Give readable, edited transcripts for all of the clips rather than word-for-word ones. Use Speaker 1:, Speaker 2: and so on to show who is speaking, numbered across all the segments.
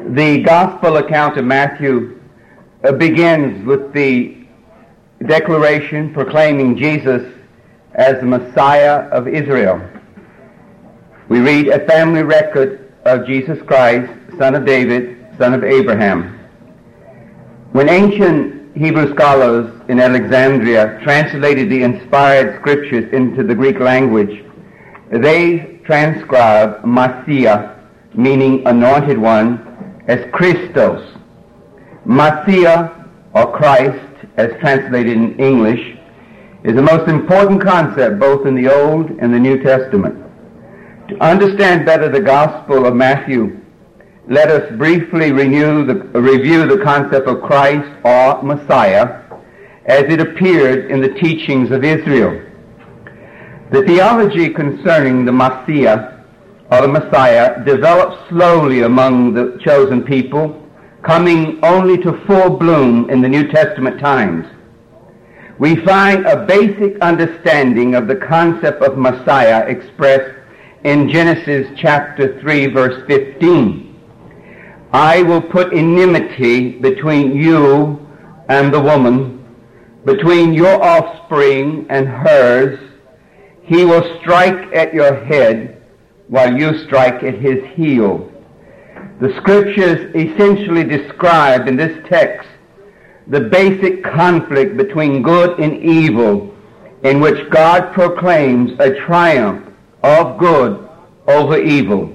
Speaker 1: The Gospel account of Matthew begins with the declaration proclaiming Jesus as the Messiah of Israel. We read a family record of Jesus Christ, son of David, son of Abraham. When ancient Hebrew scholars in Alexandria translated the inspired scriptures into the Greek language, they transcribed Messiah, meaning anointed one, as Christos. Messiah, or Christ, as translated in English, is the most important concept both in the Old and the New Testament. To understand better the Gospel of Matthew, let us briefly review the concept of Christ or Messiah as it appeared in the teachings of Israel. The theology concerning the Messiah or the Messiah developed slowly among the chosen people, coming only to full bloom in the New Testament times. We find a basic understanding of the concept of Messiah expressed in Genesis chapter 3, verse 15. I will put enmity between you and the woman, between your offspring and hers. He will strike at your head, while you strike at his heel. The scriptures essentially describe in this text the basic conflict between good and evil, in which God proclaims a triumph of good over evil.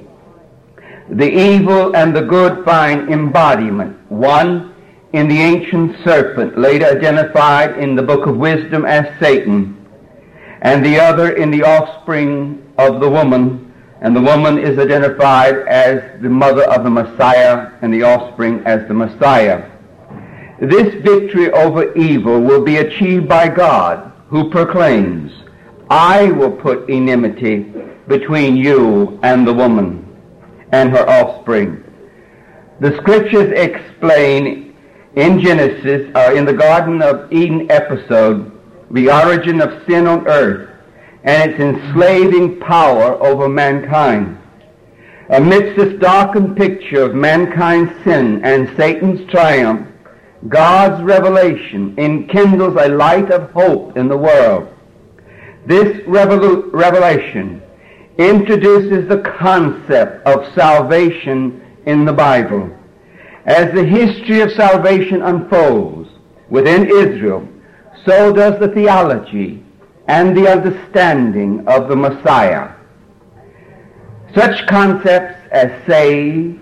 Speaker 1: The evil and the good find embodiment, one in the ancient serpent, later identified in the book of wisdom as Satan, and the other in the offspring of the woman, and the woman is identified as the mother of the Messiah and the offspring as the Messiah. This victory over evil will be achieved by God, who proclaims, I will put enmity between you and the woman and her offspring. The scriptures explain in Genesis, in the Garden of Eden episode, the origin of sin on earth and its enslaving power over mankind. Amidst this darkened picture of mankind's sin and Satan's triumph, God's revelation enkindles a light of hope in the world. This revelation introduces the concept of salvation in the Bible. As the history of salvation unfolds within Israel, so does the theology and the understanding of the Messiah. Such concepts as save,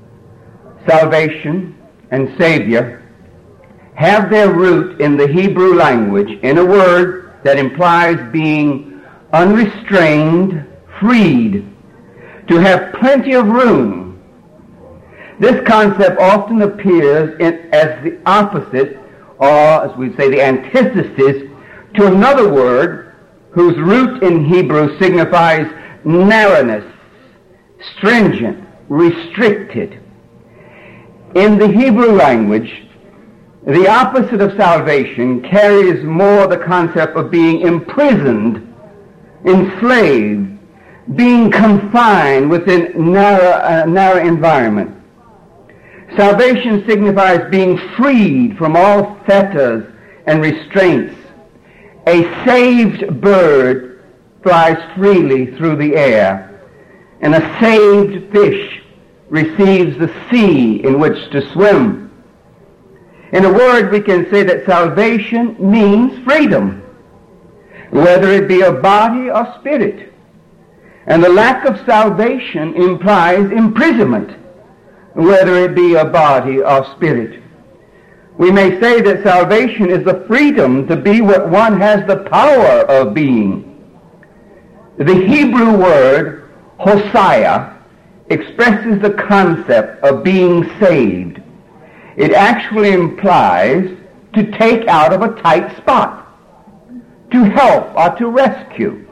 Speaker 1: salvation, and Savior have their root in the Hebrew language in a word that implies being unrestrained, freed, to have plenty of room. This concept often appears as the opposite, or as we say, the antithesis to another word whose root in Hebrew signifies narrowness, stringent, restricted. In the Hebrew language, the opposite of salvation carries more the concept of being imprisoned, enslaved, being confined within narrow environment. Salvation signifies being freed from all fetters and restraints. A saved bird flies freely through the air, and a saved fish receives the sea in which to swim. In a word, we can say that salvation means freedom, whether it be of body or spirit. And the lack of salvation implies imprisonment, whether it be of body or spirit. We may say that salvation is the freedom to be what one has the power of being. The Hebrew word Hosea expresses the concept of being saved. It actually implies to take out of a tight spot, to help or to rescue.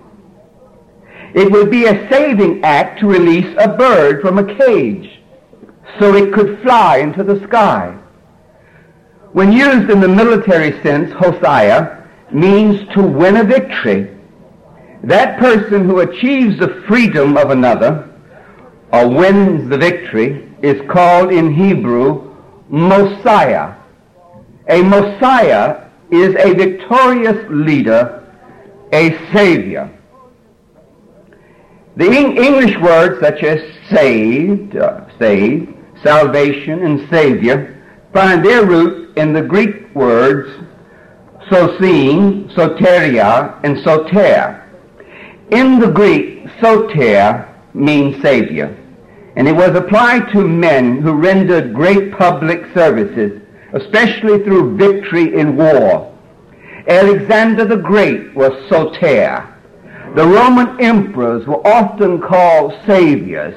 Speaker 1: It would be a saving act to release a bird from a cage so it could fly into the sky. When used in the military sense, Hosea means to win a victory. That person who achieves the freedom of another or wins the victory is called in Hebrew Mosiah. A Messiah is a victorious leader, a savior. The English words such as saved, salvation, and savior find their root in the Greek words sosein, soteria, and soter. In the Greek, soter means savior, and it was applied to men who rendered great public services, especially through victory in war. Alexander the Great was soter. The Roman emperors were often called saviors.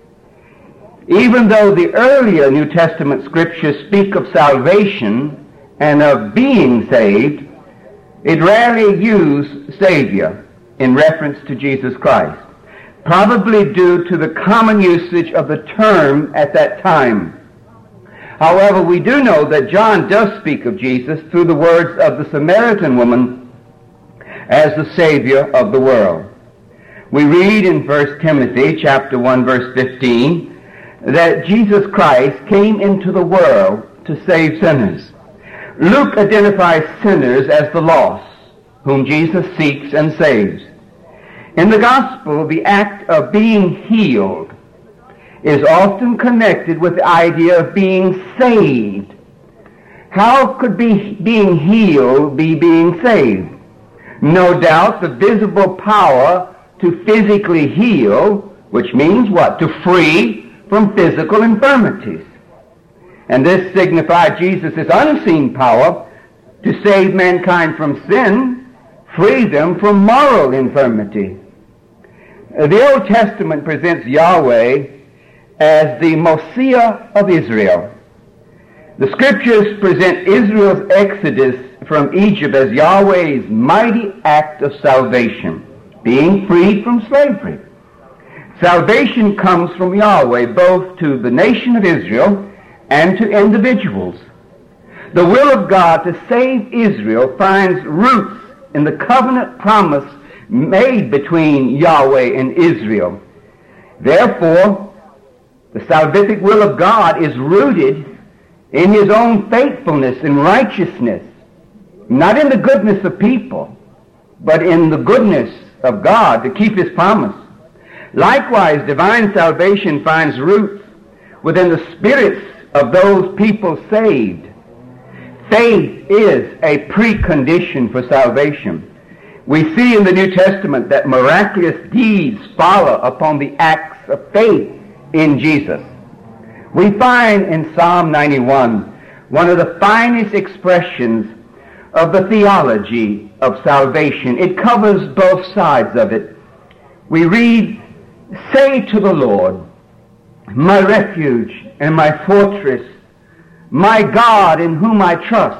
Speaker 1: Even though the earlier New Testament scriptures speak of salvation and of being saved, it rarely used savior in reference to Jesus Christ, probably due to the common usage of the term at that time. However, we do know that John does speak of Jesus through the words of the Samaritan woman as the Savior of the world. We read in 1 Timothy chapter 1, verse 15, that Jesus Christ came into the world to save sinners. Luke identifies sinners as the lost, whom Jesus seeks and saves. In the gospel, the act of being healed is often connected with the idea of being saved. How could being healed be being saved? No doubt the visible power to physically heal, which means what? To free from physical infirmities. And this signified Jesus' unseen power to save mankind from sin, free them from moral infirmity. The Old Testament presents Yahweh as the Mosiah of Israel. The Scriptures present Israel's exodus from Egypt as Yahweh's mighty act of salvation, being freed from slavery. Salvation comes from Yahweh both to the nation of Israel and to individuals. The will of God to save Israel finds roots in the covenant promise made between Yahweh and Israel. Therefore, the salvific will of God is rooted in His own faithfulness and righteousness, not in the goodness of people, but in the goodness of God to keep His promise. Likewise, divine salvation finds roots within the spirits of those people saved. Faith is a precondition for salvation. We see in the New Testament that miraculous deeds follow upon the acts of faith in Jesus. We find in Psalm 91 one of the finest expressions of the theology of salvation. It covers both sides of it. We read, "Say to the Lord, my refuge and my fortress, my God in whom I trust."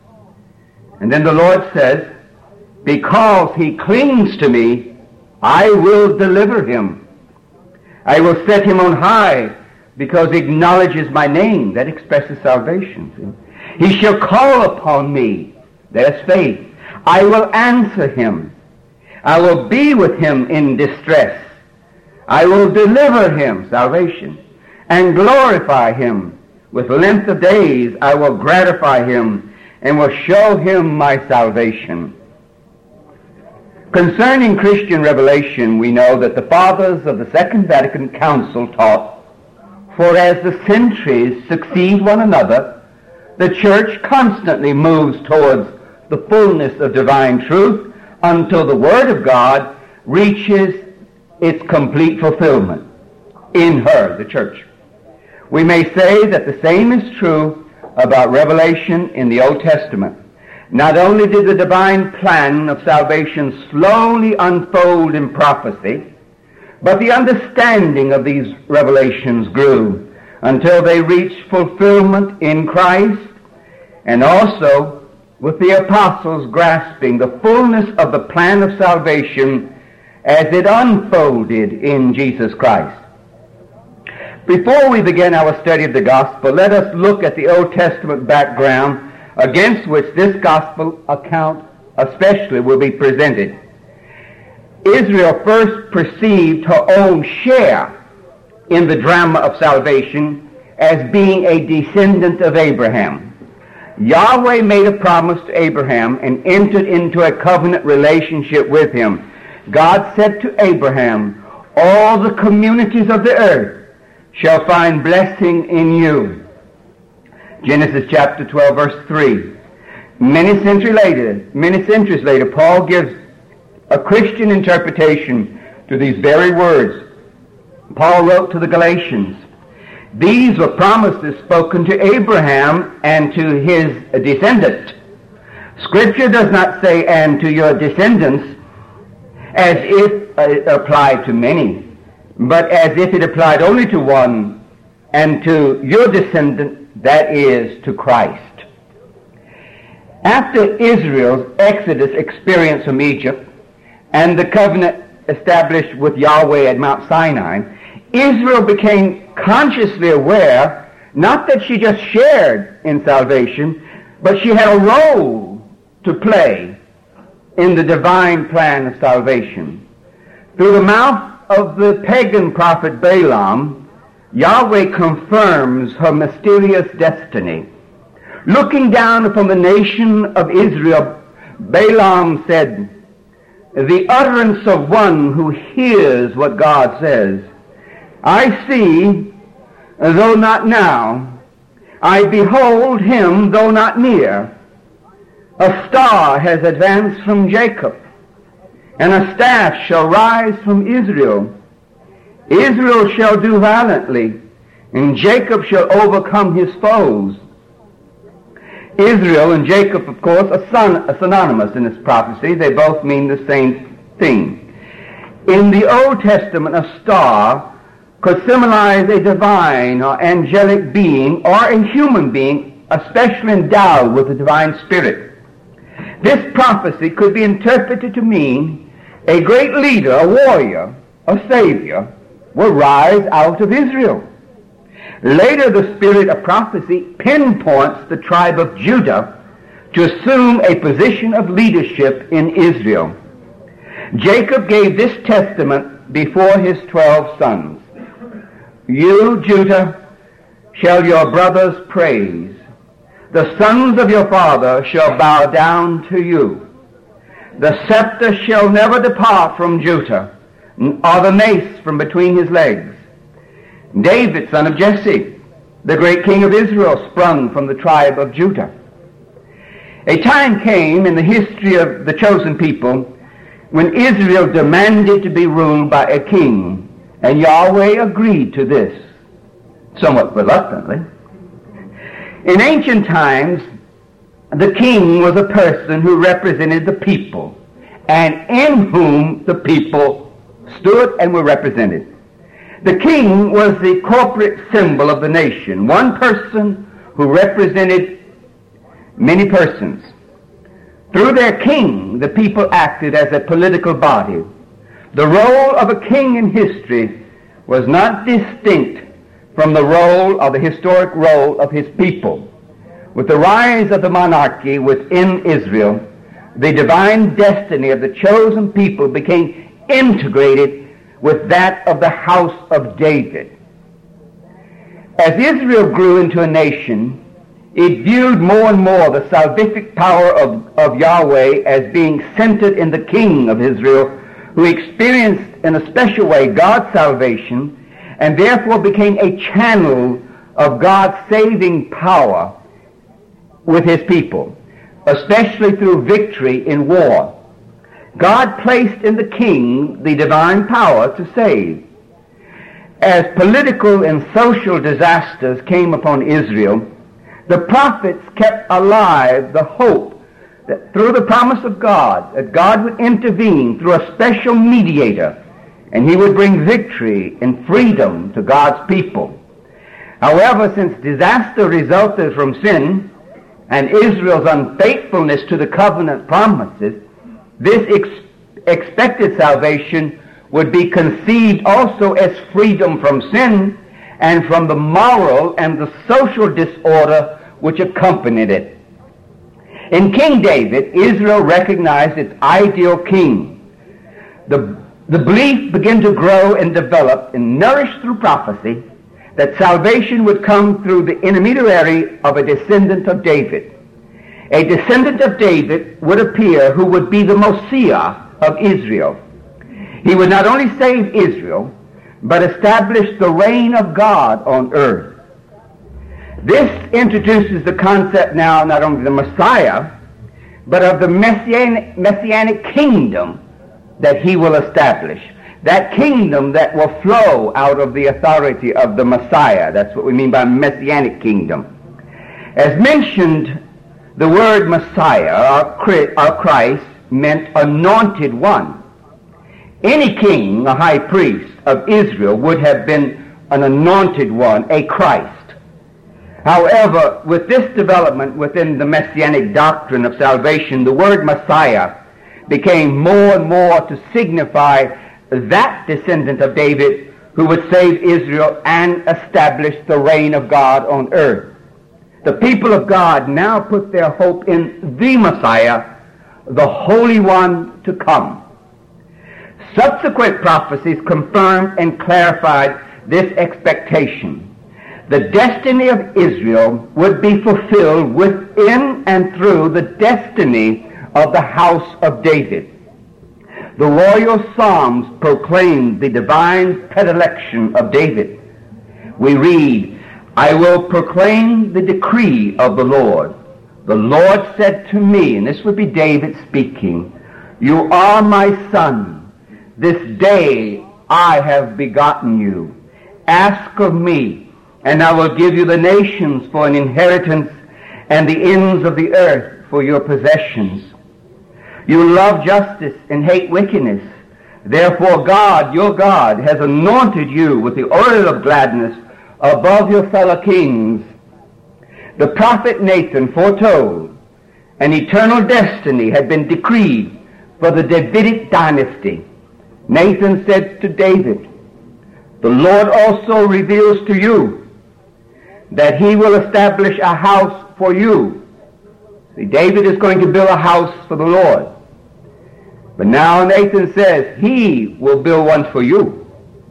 Speaker 1: And then the Lord says, "Because he clings to me, I will deliver him. I will set him on high because he acknowledges my name." That expresses salvation. "He shall call upon me." There's faith. "I will answer him. I will be with him in distress. I will deliver him," salvation, "and glorify him. With length of days I will gratify him and will show him my salvation." Concerning Christian revelation, we know that the fathers of the Second Vatican Council taught, "For as the centuries succeed one another, the Church constantly moves towards the fullness of divine truth until the Word of God reaches its complete fulfillment in her, the Church." We may say that the same is true about revelation in the Old Testament. Not only did the divine plan of salvation slowly unfold in prophecy, but the understanding of these revelations grew until they reached fulfillment in Christ, and also with the apostles grasping the fullness of the plan of salvation as it unfolded in Jesus Christ. Before we begin our study of the gospel, let us look at the Old Testament background against which this gospel account especially will be presented. Israel first perceived her own share in the drama of salvation as being a descendant of Abraham. Yahweh made a promise to Abraham and entered into a covenant relationship with him. God said to Abraham, all the communities of the earth shall find blessing in you. Genesis chapter 12, verse 3. Many centuries later, Paul gives a Christian interpretation to these very words. Paul wrote to the Galatians, these were promises spoken to Abraham and to his descendant. Scripture does not say, and to your descendants, as if it applied to many, but as if it applied only to one, and to your descendant, that is, to Christ. After Israel's exodus experience from Egypt and the covenant established with Yahweh at Mount Sinai, Israel became consciously aware, not that she just shared in salvation, but she had a role to play in the divine plan of salvation. Through the mouth of the pagan prophet Balaam, Yahweh confirms her mysterious destiny. Looking down upon the nation of Israel, Balaam said, the utterance of one who hears what God says, I see, though not now. I behold him, though not near. A star has advanced from Jacob, and a staff shall rise from Israel. Israel shall do valiantly, and Jacob shall overcome his foes. Israel and Jacob, of course, are synonymous in this prophecy. They both mean the same thing. In the Old Testament, a star could symbolize a divine or angelic being or a human being, especially endowed with the divine spirit. This prophecy could be interpreted to mean a great leader, a warrior, a savior, will rise out of Israel. Later, the spirit of prophecy pinpoints the tribe of Judah to assume a position of leadership in Israel. Jacob gave this testament before his 12 sons. You, Judah, shall your brothers praise. The sons of your father shall bow down to you. The scepter shall never depart from Judah, or the mace from between his legs. David, son of Jesse, the great king of Israel, sprung from the tribe of Judah. A time came in the history of the chosen people when Israel demanded to be ruled by a king, and Yahweh agreed to this, somewhat reluctantly. In ancient times, the king was a person who represented the people, and in whom the people stood and were represented. The king was the corporate symbol of the nation, one person who represented many persons. Through their king, the people acted as a political body. The role of a king in history was not distinct from the role or the historic role of his people. With the rise of the monarchy within Israel, the divine destiny of the chosen people became integrated with that of the house of David. As Israel grew into a nation, it viewed more and more the salvific power of Yahweh as being centered in the king of Israel, who experienced in a special way God's salvation and therefore became a channel of God's saving power with his people, especially through victory in war. God placed in the king the divine power to save. As political and social disasters came upon Israel, the prophets kept alive the hope that through the promise of God, that God would intervene through a special mediator, and he would bring victory and freedom to God's people. However, since disaster resulted from sin and Israel's unfaithfulness to the covenant promises, this expected salvation would be conceived also as freedom from sin and from the moral and the social disorder which accompanied it. In King David, Israel recognized its ideal king. The belief began to grow and develop and nourished through prophecy that salvation would come through the intermediary of a descendant of David. A descendant of David would appear who would be the Messiah of Israel. He would not only save Israel, but establish the reign of God on earth. This introduces the concept now not only of the Messiah, but of the messianic kingdom that he will establish. That kingdom that will flow out of the authority of the Messiah. That's what we mean by messianic kingdom. As mentioned, the word Messiah, or Christ, meant anointed one. Any king, a high priest of Israel, would have been an anointed one, a Christ. However, with this development within the messianic doctrine of salvation, the word Messiah became more and more to signify that descendant of David who would save Israel and establish the reign of God on earth. The people of God now put their hope in the Messiah, the Holy One to come. Subsequent prophecies confirmed and clarified this expectation. The destiny of Israel would be fulfilled within and through the destiny of the house of David. The royal Psalms proclaim the divine predilection of David. We read, "I will proclaim the decree of the Lord. The Lord said to me," and this would be David speaking, "You are my son. This day I have begotten you. Ask of me, and I will give you the nations for an inheritance and the ends of the earth for your possessions. You love justice and hate wickedness. Therefore God, your God, has anointed you with the oil of gladness above your fellow kings." The prophet Nathan foretold an eternal destiny had been decreed for the Davidic dynasty. Nathan said to David, "The Lord also reveals to you that he will establish a house for you." See, David is going to build a house for the Lord. But now Nathan says, he will build one for you.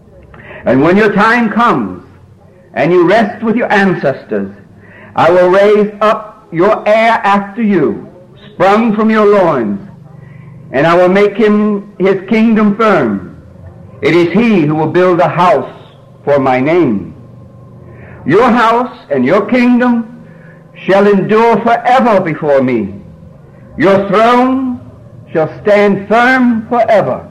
Speaker 1: And when your time comes and you rest with your ancestors, I will raise up your heir after you, sprung from your loins, and I will make him his kingdom firm. It is he who will build a house for my name. Your house and your kingdom shall endure forever before me. Your throne shall stand firm forever.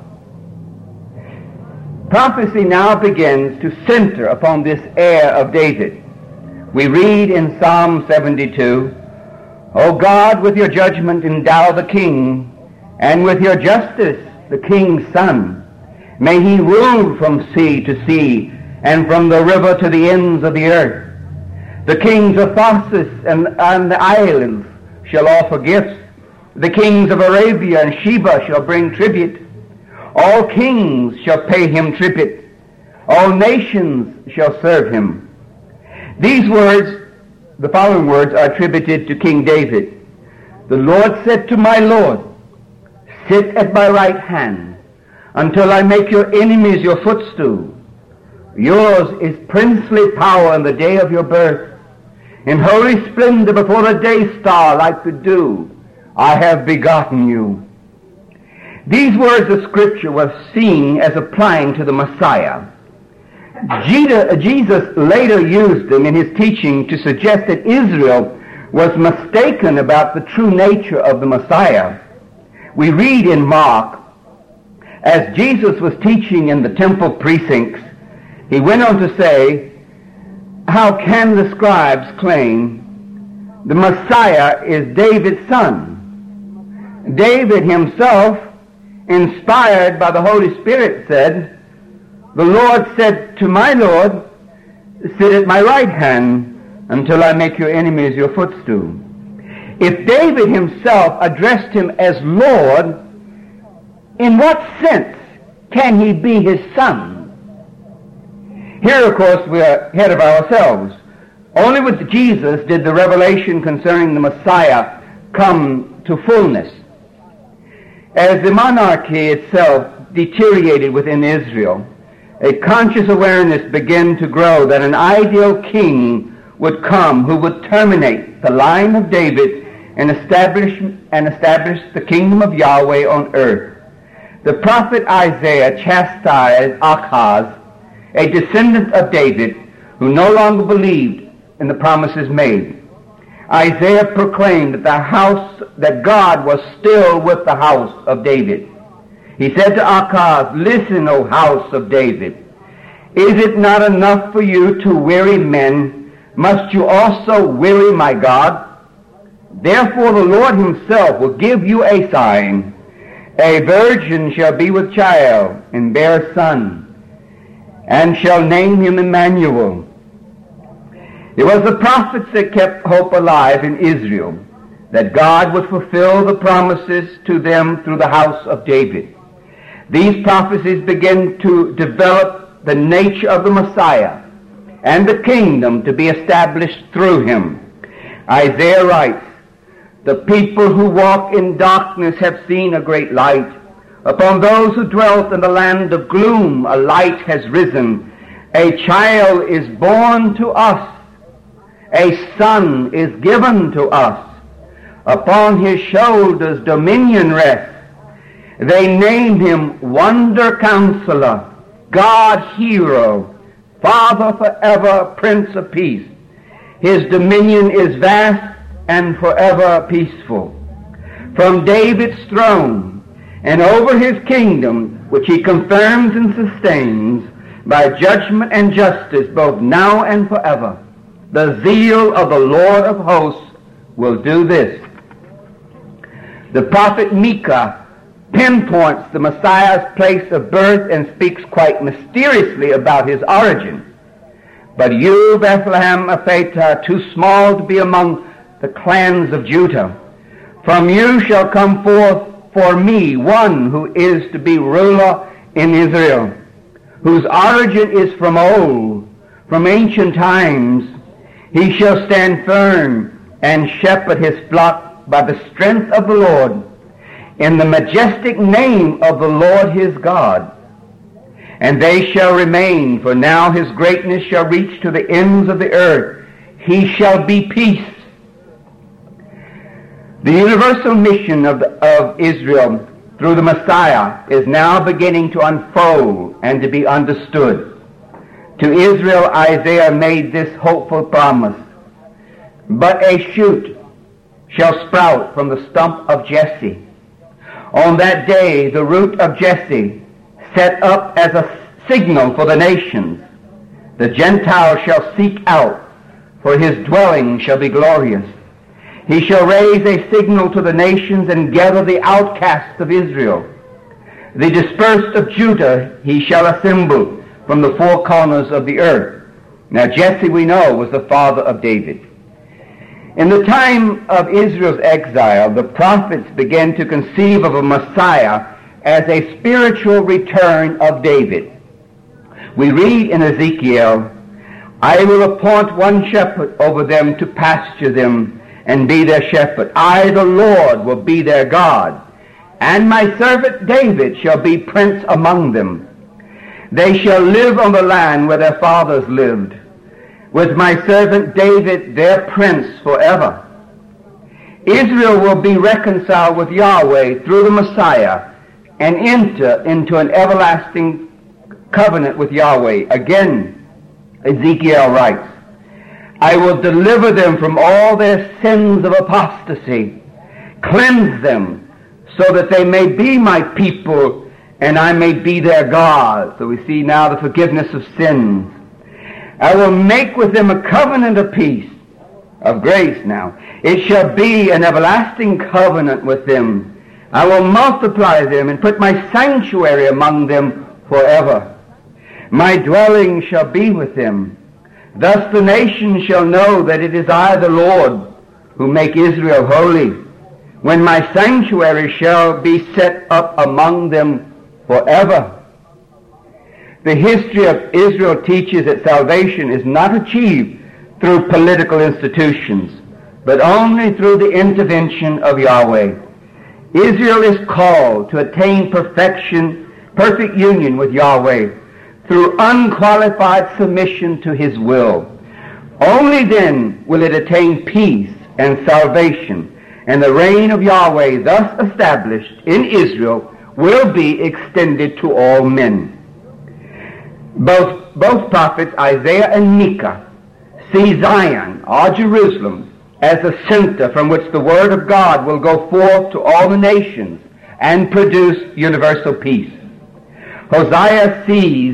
Speaker 1: Prophecy now begins to center upon this heir of David. We read in Psalm 72, "O God, with your judgment endow the king, and with your justice the king's son. May he rule from sea to sea, and from the river to the ends of the earth. The kings of Tharsis and the islands shall offer gifts. The kings of Arabia and Sheba shall bring tribute. All kings shall pay him tribute. All nations shall serve him." These words, the following words, are attributed to King David. "The Lord said to my Lord, sit at my right hand until I make your enemies your footstool. Yours is princely power in the day of your birth. In holy splendor before the day star like the dew, I have begotten you." These words of Scripture were seen as applying to the Messiah. Jesus later used them in his teaching to suggest that Israel was mistaken about the true nature of the Messiah. We read in Mark, as Jesus was teaching in the temple precincts, he went on to say, "How can the scribes claim the Messiah is David's son? David himself, inspired by the Holy Spirit, said, 'The Lord said to my Lord, sit at my right hand until I make your enemies your footstool.'" If David himself addressed him as Lord, in what sense can he be his son? Here, of course, we are ahead of ourselves. Only with Jesus did the revelation concerning the Messiah come to fullness. As the monarchy itself deteriorated within Israel, a conscious awareness began to grow that an ideal king would come who would terminate the line of David and establish the kingdom of Yahweh on earth. The prophet Isaiah chastised Ahaz, a descendant of David, who no longer believed in the promises made. Isaiah proclaimed that God was still with the house of David. He said to Ahaz, "Listen, O house of David. Is it not enough for you to weary men? Must you also weary my God? Therefore the Lord himself will give you a sign. A virgin shall be with child and bear a son, and shall name him Emmanuel." It was the prophets that kept hope alive in Israel, that God would fulfill the promises to them through the house of David. These prophecies begin to develop the nature of the Messiah and the kingdom to be established through him. Isaiah writes, "The people who walk in darkness have seen a great light. Upon those who dwelt in the land of gloom, a light has risen. A child is born to us. A son is given to us. Upon his shoulders dominion rests. They named him Wonder Counselor, God Hero, Father forever, Prince of Peace. His dominion is vast and forever peaceful. From David's throne and over his kingdom, which he confirms and sustains by judgment and justice both now and forever, the zeal of the Lord of hosts will do this." The prophet Micah pinpoints the Messiah's place of birth and speaks quite mysteriously about his origin. "But you, Bethlehem Ephrathah, are too small to be among the clans of Judah. From you shall come forth for me one who is to be ruler in Israel, whose origin is from old, from ancient times. He shall stand firm and shepherd his flock by the strength of the Lord, in the majestic name of the Lord his God. And they shall remain, for now his greatness shall reach to the ends of the earth. He shall be peace." The universal mission of Israel through the Messiah is now beginning to unfold and to be understood. To Israel, Isaiah made this hopeful promise, "But a shoot shall sprout from the stump of Jesse. On that day, the root of Jesse, set up as a signal for the nations. The Gentiles shall seek out, for his dwelling shall be glorious. He shall raise a signal to the nations and gather the outcasts of Israel. The dispersed of Judah he shall assemble from the four corners of the earth." Now Jesse, we know, was the father of David. In the time of Israel's exile, the prophets began to conceive of a Messiah as a spiritual return of David. We read in Ezekiel, "I will appoint one shepherd over them to pasture them and be their shepherd. I, the Lord, will be their God, and my servant David shall be prince among them. They shall live on the land where their fathers lived, with my servant David, their prince, forever." Israel will be reconciled with Yahweh through the Messiah and enter into an everlasting covenant with Yahweh. Again, Ezekiel writes, "I will deliver them from all their sins of apostasy, cleanse them, so that they may be my people, and I may be their God." So we see now the forgiveness of sins. "I will make with them a covenant of peace," of grace now. "It shall be an everlasting covenant with them. I will multiply them and put my sanctuary among them forever. My dwelling shall be with them. Thus the nations shall know that it is I, the Lord, who make Israel holy, when my sanctuary shall be set up among them forever." The history of Israel teaches that salvation is not achieved through political institutions, but only through the intervention of Yahweh. Israel is called to attain perfect union with Yahweh through unqualified submission to his will. Only then will it attain peace and salvation, and the reign of Yahweh thus established in Israel will be extended to all men. Both prophets, Isaiah and Micah, see Zion, or Jerusalem, as a center from which the word of God will go forth to all the nations and produce universal peace. Hosea sees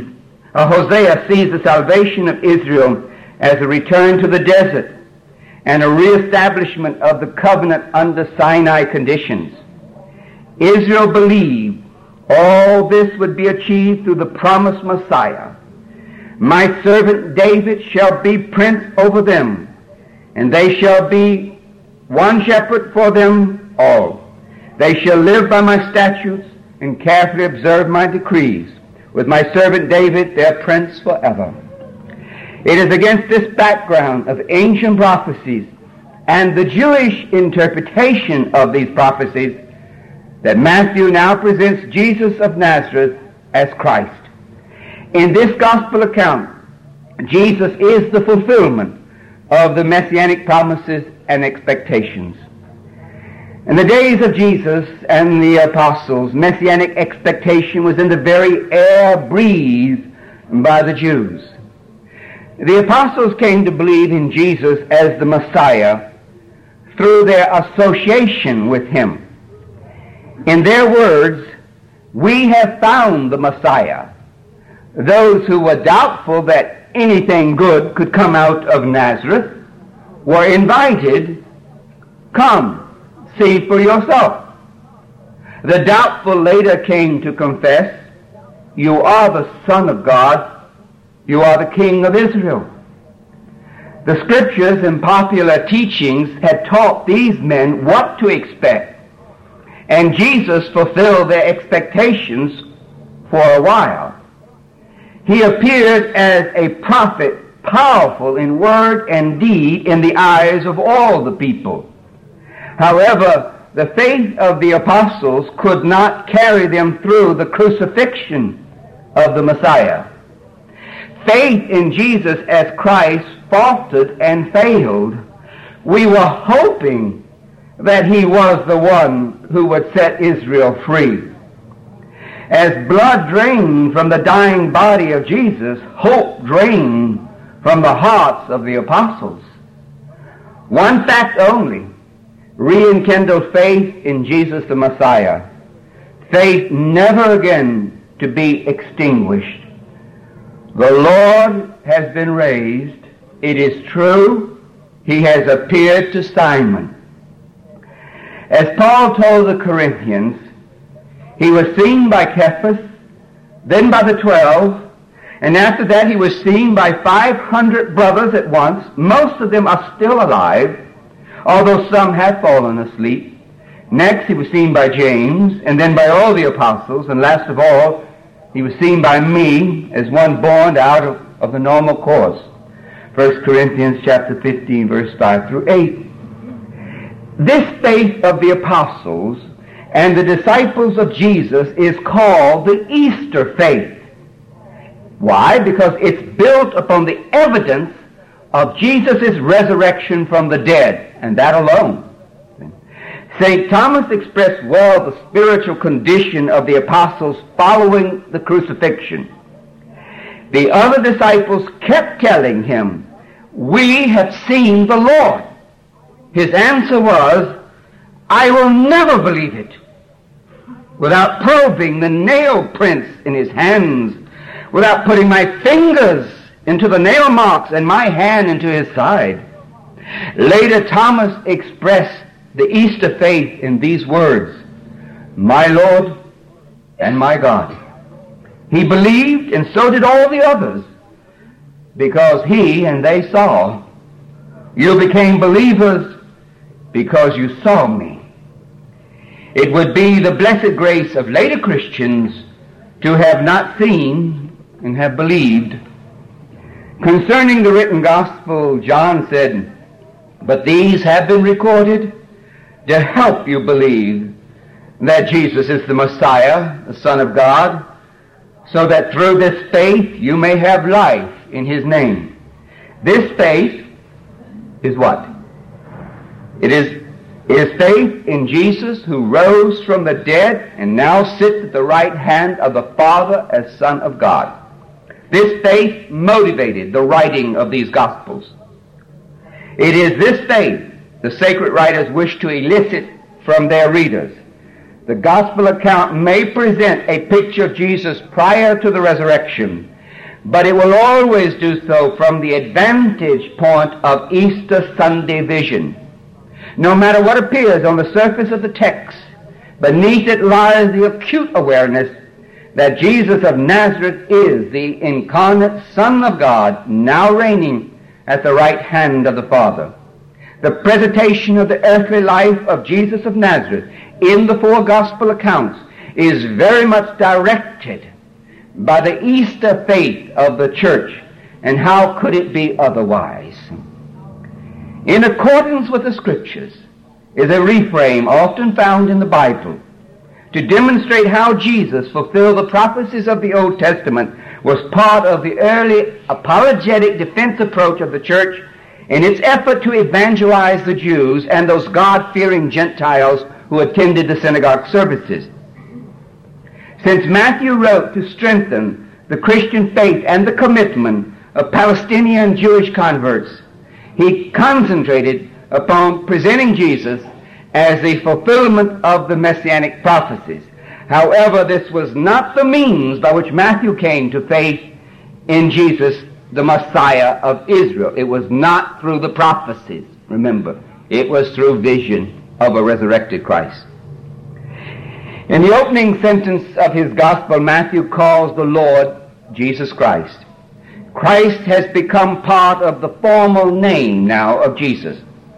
Speaker 1: the salvation of Israel as a return to the desert and a reestablishment of the covenant under Sinai conditions. Israel believed all this would be achieved through the promised Messiah. My servant David shall be prince over them, and they shall be one shepherd for them all. They shall live by my statutes and carefully observe my decrees, with my servant David their prince forever. It is against this background of ancient prophecies and the Jewish interpretation of these prophecies that Matthew now presents Jesus of Nazareth as Christ. In this gospel account, Jesus is the fulfillment of the messianic promises and expectations. In the days of Jesus and the apostles, messianic expectation was in the very air breathed by the Jews. The apostles came to believe in Jesus as the Messiah through their association with him. In their words, "We have found the Messiah." Those who were doubtful that anything good could come out of Nazareth were invited, "Come, see for yourself." The doubtful later came to confess, "You are the Son of God. You are the King of Israel." The scriptures and popular teachings had taught these men what to expect, and Jesus fulfilled their expectations for a while. He appeared as a prophet, powerful in word and deed in the eyes of all the people. However, the faith of the apostles could not carry them through the crucifixion of the Messiah. Faith in Jesus as Christ faltered and failed. We were hoping that he was the one who would set Israel free. As blood drained from the dying body of Jesus, hope drained from the hearts of the apostles. One fact only rekindled faith in Jesus the Messiah. Faith never again to be extinguished. The Lord has been raised. It is true, he has appeared to Simon. As Paul told the Corinthians, he was seen by Cephas, then by the 12, and after that he was seen by 500 brothers at once. Most of them are still alive, although some have fallen asleep. Next he was seen by James, and then by all the apostles, and last of all, he was seen by me as one born out of the normal course. 1 Corinthians chapter 15, verse 5 through 8. This faith of the apostles and the disciples of Jesus is called the Easter faith. Why? Because it's built upon the evidence of Jesus' resurrection from the dead, and that alone. St. Thomas expressed well the spiritual condition of the apostles following the crucifixion. The other disciples kept telling him, "We have seen the Lord." His answer was, "I will never believe it without probing the nail prints in his hands, without putting my fingers into the nail marks and my hand into his side." Later, Thomas expressed the Easter faith in these words, "My Lord and my God." He believed, and so did all the others, because he and they saw. You became believers because you saw me. It would be the blessed grace of later Christians to have not seen and have believed. Concerning the written gospel, John said, "But these have been recorded to help you believe that Jesus is the Messiah, the Son of God, so that through this faith you may have life in his name. This faith is what? It is faith in Jesus, who rose from the dead and now sits at the right hand of the Father as Son of God. This faith motivated the writing of these Gospels. It is this faith the sacred writers wish to elicit from their readers. The Gospel account may present a picture of Jesus prior to the resurrection, but it will always do so from the advantage point of Easter Sunday vision. No matter what appears on the surface of the text, beneath it lies the acute awareness that Jesus of Nazareth is the incarnate Son of God, now reigning at the right hand of the Father. The presentation of the earthly life of Jesus of Nazareth in the four gospel accounts is very much directed by the Easter faith of the church, and how could it be otherwise? In accordance with the Scriptures is a reframe often found in the Bible to demonstrate how Jesus fulfilled the prophecies of the Old Testament, was part of the early apologetic defense approach of the church in its effort to evangelize the Jews and those God-fearing Gentiles who attended the synagogue services. Since Matthew wrote to strengthen the Christian faith and the commitment of Palestinian Jewish converts, he concentrated upon presenting Jesus as the fulfillment of the messianic prophecies. However, this was not the means by which Matthew came to faith in Jesus, the Messiah of Israel. It was not through the prophecies, remember. It was through vision of a resurrected Christ. In the opening sentence of his gospel, Matthew calls the Lord Jesus Christ. Christ has become part of the formal name now of Jesus.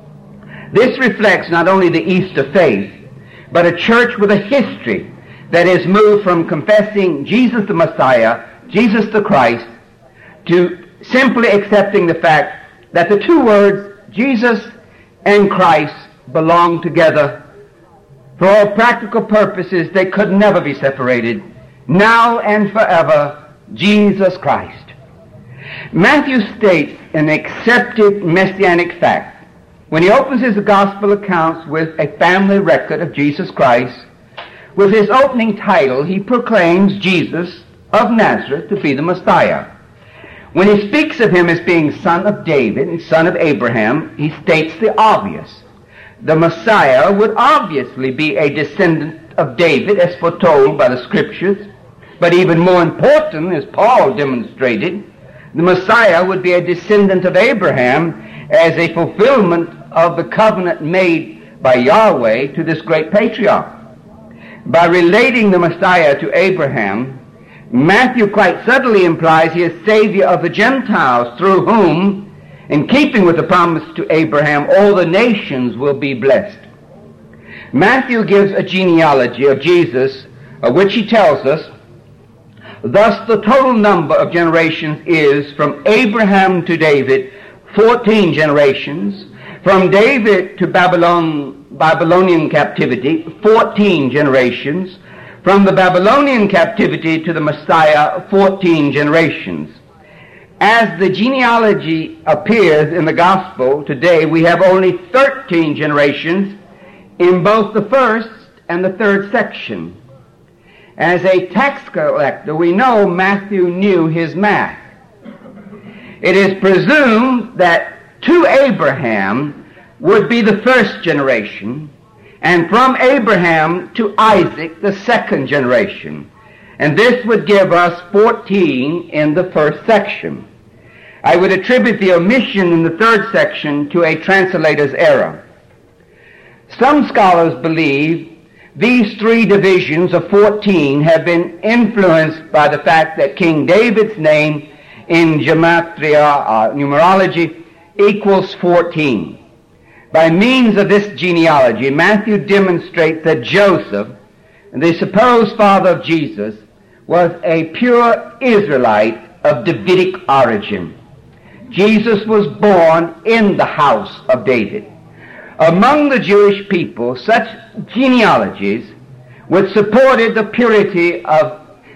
Speaker 1: This reflects not only the Easter faith, but a church with a history that has moved from confessing Jesus the Messiah, Jesus the Christ, to simply accepting the fact that the two words, Jesus and Christ, belong together. For all practical purposes, they could never be separated. Now and forever, Jesus Christ. Matthew states an accepted messianic fact when he opens his gospel accounts with a family record of Jesus Christ. With his opening title, he proclaims Jesus of Nazareth to be the Messiah. When he speaks of him as being son of David and son of Abraham, he states the obvious. The Messiah would obviously be a descendant of David, as foretold by the Scriptures, but even more important, as Paul demonstrated, the Messiah would be a descendant of Abraham as a fulfillment of the covenant made by Yahweh to this great patriarch. By relating the Messiah to Abraham, Matthew quite subtly implies he is Savior of the Gentiles, through whom, in keeping with the promise to Abraham, all the nations will be blessed. Matthew gives a genealogy of Jesus, of which he tells us, thus the total number of generations is from Abraham to David, 14 generations, from David to Babylonian captivity, 14 generations, from the Babylonian captivity to the Messiah, 14 generations. As the genealogy appears in the Gospel today, we have only 13 generations in both the first and the third section. As a tax collector, we know Matthew knew his math. It is presumed that to Abraham would be the first generation, and from Abraham to Isaac, the second generation. And this would give us 14 in the first section. I would attribute the omission in the third section to a translator's error. Some scholars believe these three divisions of 14 have been influenced by the fact that King David's name in gematria, numerology, equals 14. By means of this genealogy, Matthew demonstrates that Joseph, the supposed father of Jesus, was a pure Israelite of Davidic origin. Jesus was born in the house of David. Among the Jewish people, such genealogies which supported the purity of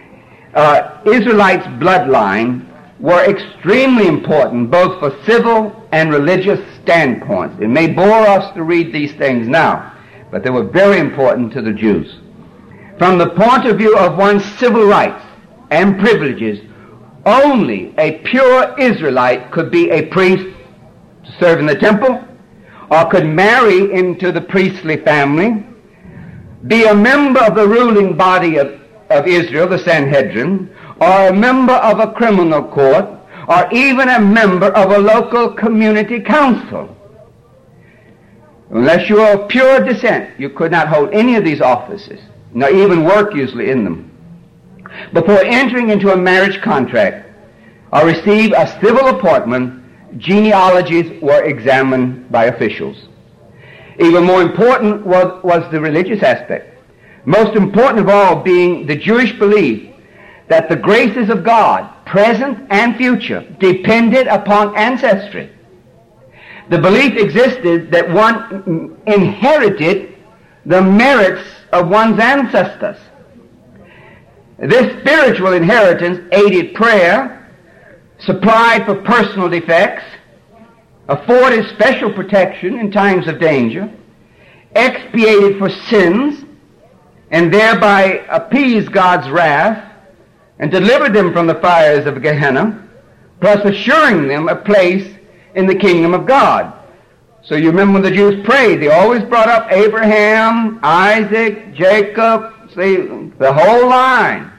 Speaker 1: Israelites' bloodline were extremely important both for civil and religious standpoints. It may bore us to read these things now, but they were very important to the Jews. From the point of view of one's civil rights and privileges, only a pure Israelite could be a priest to serve in the temple, or could marry into the priestly family, be a member of the ruling body of Israel, the Sanhedrin, or a member of a criminal court, or even a member of a local community council. Unless you were of pure descent, you could not hold any of these offices, nor even work usually in them. Before entering into a marriage contract or receive a civil appointment, genealogies were examined by officials. Even more important was the religious aspect. Most important of all being the Jewish belief that the graces of God, present and future, depended upon ancestry. The belief existed that one inherited the merits of one's ancestors. This spiritual inheritance aided prayer, supplied for personal defects, afforded special protection in times of danger, expiated for sins, and thereby appeased God's wrath and delivered them from the fires of Gehenna, plus assuring them a place in the kingdom of God. So you remember when the Jews prayed, they always brought up Abraham, Isaac, Jacob, see, the whole line.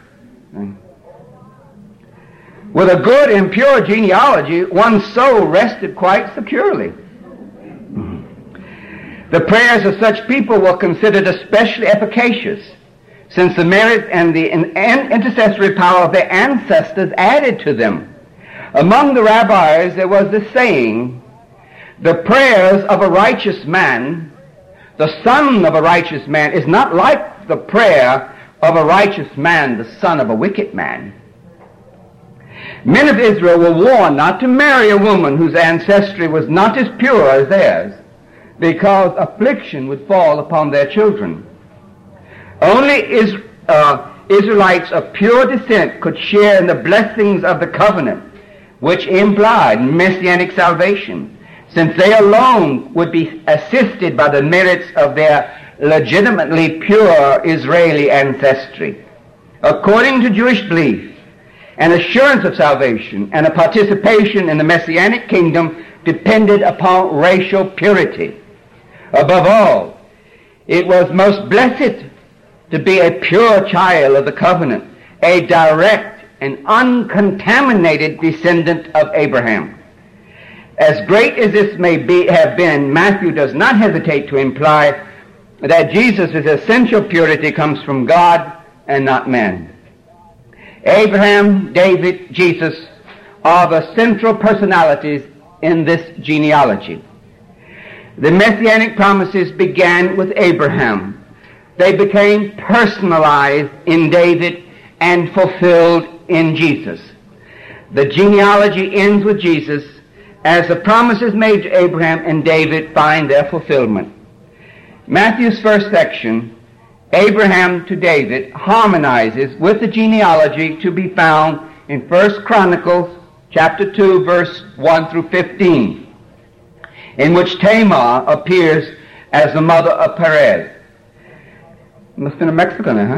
Speaker 1: With a good and pure genealogy, one's soul rested quite securely. The prayers of such people were considered especially efficacious, since the merit and the intercessory power of their ancestors added to them. Among the rabbis there was this saying, the prayers of a righteous man, the son of a righteous man, is not like the prayer of a righteous man, the son of a wicked man. Men of Israel were warned not to marry a woman whose ancestry was not as pure as theirs, because affliction would fall upon their children. Only Israelites of pure descent could share in the blessings of the covenant, which implied messianic salvation, since they alone would be assisted by the merits of their legitimately pure Israeli ancestry. According to Jewish belief, an assurance of salvation and a participation in the messianic kingdom depended upon racial purity. Above all, it was most blessed to be a pure child of the covenant, a direct and uncontaminated descendant of Abraham. As great as this may have been, Matthew does not hesitate to imply that Jesus' essential purity comes from God and not man. Abraham, David, Jesus are the central personalities in this genealogy. The messianic promises began with Abraham. They became personalized in David and fulfilled in Jesus. The genealogy ends with Jesus as the promises made to Abraham and David find their fulfillment. Matthew's first section, Abraham to David, harmonizes with the genealogy to be found in 1 Chronicles chapter 2, verse 1 through 15, in which Tamar appears as the mother of Perez. Must have been a Mexican, huh?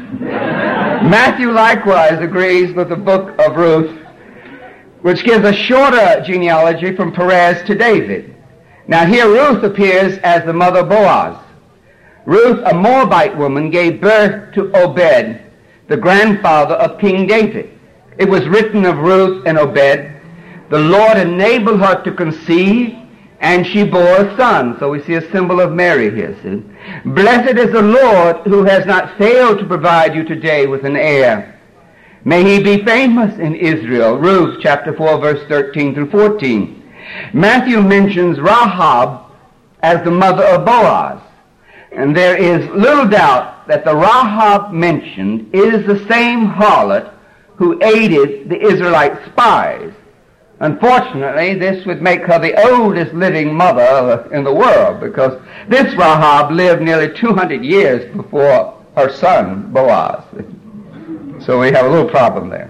Speaker 1: Matthew likewise agrees with the book of Ruth, which gives a shorter genealogy from Perez to David. Now here Ruth appears as the mother of Boaz. Ruth, a Moabite woman, gave birth to Obed, the grandfather of King David. It was written of Ruth and Obed, the Lord enabled her to conceive, and she bore a son. So we see a symbol of Mary here. See? Blessed is the Lord who has not failed to provide you today with an heir. May he be famous in Israel. Ruth chapter 4, verse 13 through 14. Matthew mentions Rahab as the mother of Boaz. And there is little doubt that the Rahab mentioned is the same harlot who aided the Israelite spies. Unfortunately, this would make her the oldest living mother in the world, because this Rahab lived nearly 200 years before her son Boaz. So we have a little problem there.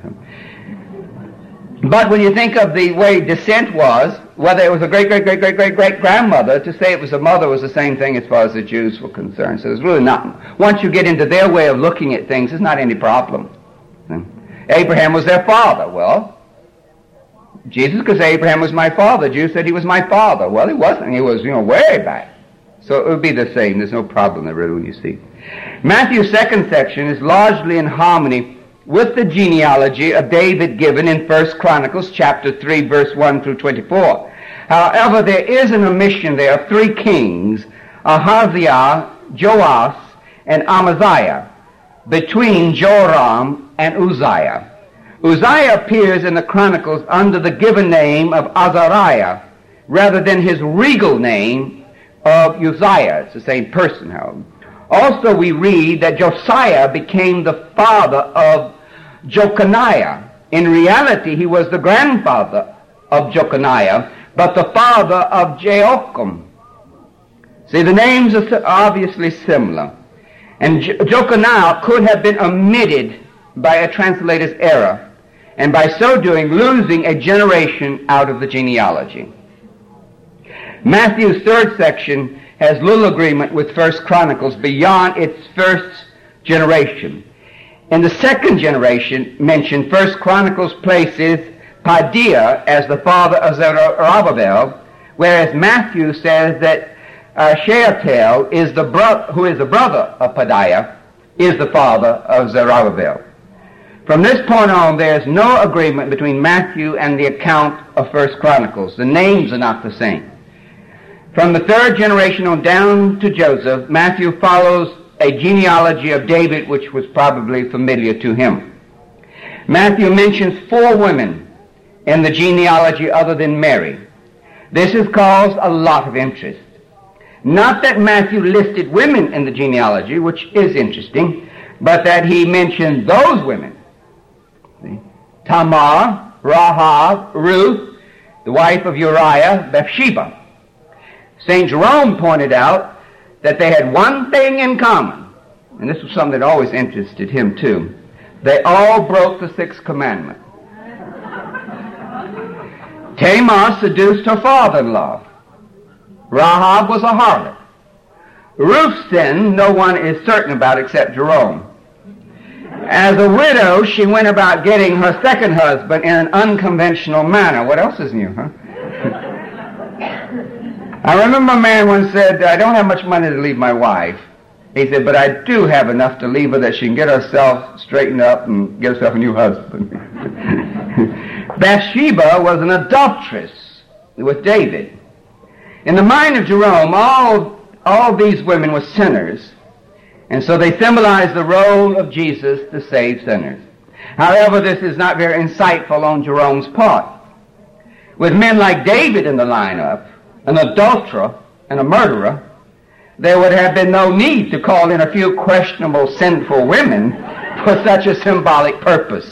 Speaker 1: But when you think of the way descent was, whether it was a great-great-great-great-great-grandmother, to say it was a mother was the same thing as far as the Jews were concerned. So there's really not. Once you get into their way of looking at things, there's not any problem. Abraham was their father. Well, Jesus could say Abraham was my father. Jews said he was my father. Well, he wasn't. He was, way back. So it would be the same. There's no problem there, really, when you see. Matthew's second section is largely in harmony with the genealogy of David given in 1 Chronicles chapter 3, verse 1 through 24. However, there is an omission there of three kings, Ahaziah, Joash, and Amaziah, between Joram and Uzziah. Uzziah appears in the Chronicles under the given name of Azariah, rather than his regal name of Uzziah. It's the same person, however. Also, we read that Josiah became the father of Jeconiah. In reality, he was the grandfather of Jeconiah, but the father of Joachim. See, the names are obviously similar. And Jeconiah could have been omitted by a translator's error, and by so doing, losing a generation out of the genealogy. Matthew's third section has little agreement with 1 Chronicles beyond its first generation. In the second generation mentioned, 1 Chronicles places Padea as the father of Zerubbabel, whereas Matthew says that Shealtiel, who is the brother of Padea, is the father of Zerubbabel. From this point on, there is no agreement between Matthew and the account of 1 Chronicles. The names are not the same. From the third generation on down to Joseph, Matthew follows a genealogy of David which was probably familiar to him. Matthew mentions 4 women in the genealogy other than Mary. This has caused a lot of interest. Not that Matthew listed women in the genealogy, which is interesting, but that he mentioned those women. See? Tamar, Rahab, Ruth, the wife of Uriah, Bathsheba. St. Jerome pointed out that they had one thing in common, and this was something that always interested him too. They all broke the 6th commandment. Tamar seduced her father-in-law. Rahab was a harlot. Ruth's sin, no one is certain about except Jerome. As a widow, she went about getting her second husband in an unconventional manner. What else is new, huh? I remember a man once said, I don't have much money to leave my wife. He said, but I do have enough to leave her that she can get herself straightened up and get herself a new husband. Bathsheba was an adulteress with David. In the mind of Jerome, all these women were sinners, and so they symbolize the role of Jesus to save sinners. However, this is not very insightful on Jerome's part. With men like David in the lineup, an adulterer and a murderer, there would have been no need to call in a few questionable, sinful women for such a symbolic purpose.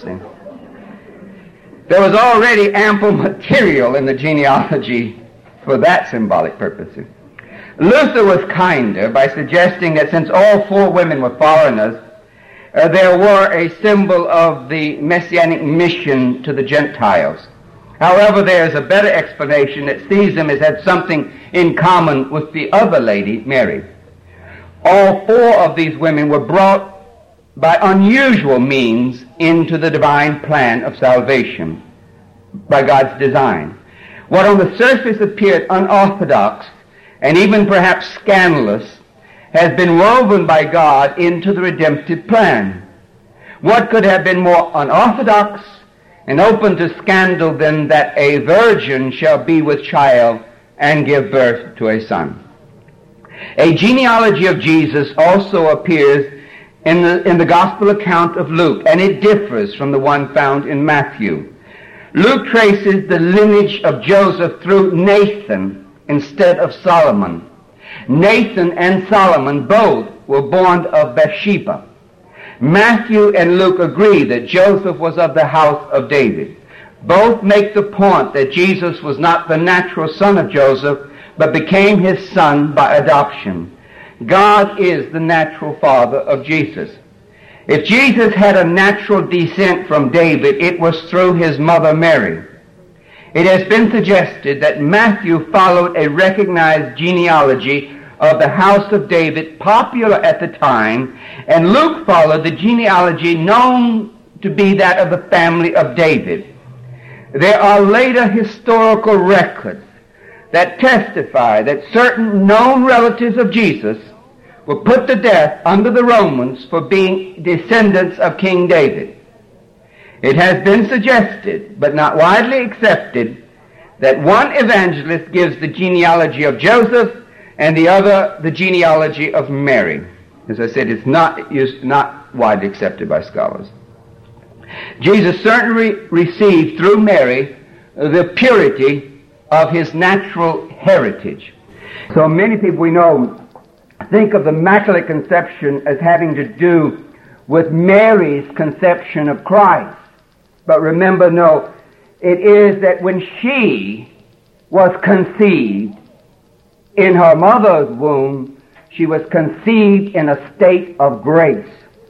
Speaker 1: There was already ample material in the genealogy for that symbolic purpose. Luther was kinder by suggesting that since all 4 women were foreigners, there were a symbol of the messianic mission to the Gentiles. However, there is a better explanation that sees them as had something in common with the other lady, Mary. All 4 of these women were brought by unusual means into the divine plan of salvation by God's design. What on the surface appeared unorthodox and even perhaps scandalous has been woven by God into the redemptive plan. What could have been more unorthodox and open to scandal than that a virgin shall be with child and give birth to a son? A genealogy of Jesus also appears in the gospel account of Luke, and it differs from the one found in Matthew. Luke traces the lineage of Joseph through Nathan instead of Solomon. Nathan and Solomon both were born of Bathsheba. Matthew and Luke agree that Joseph was of the house of David. Both make the point that Jesus was not the natural son of Joseph, but became his son by adoption. God is the natural father of Jesus. If Jesus had a natural descent from David, it was through his mother Mary. It has been suggested that Matthew followed a recognized genealogy of the house of David, popular at the time, and Luke followed the genealogy known to be that of the family of David. There are later historical records that testify that certain known relatives of Jesus were put to death under the Romans for being descendants of King David. It has been suggested, but not widely accepted, that one evangelist gives the genealogy of Joseph and the other the genealogy of Mary. As I said, it's not widely accepted by scholars. Jesus certainly received through Mary the purity of his natural heritage. So many people we know think of the Immaculate Conception as having to do with Mary's conception of Christ. But remember, no, it is that when she was conceived in her mother's womb, she was conceived in a state of grace,